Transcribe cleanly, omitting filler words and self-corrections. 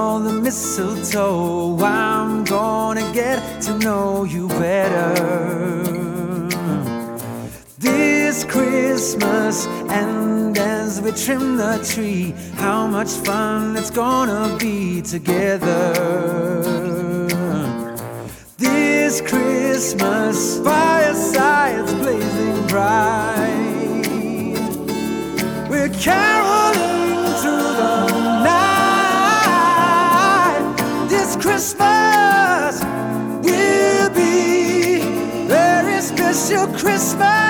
all the mistletoe. I'm gonna get to know you better this Christmas. And as we trim the tree, how much fun it's gonna be together this Christmas. Firesides blazing bright, we're caroling through the night. This Christmas will be a very special Christmas.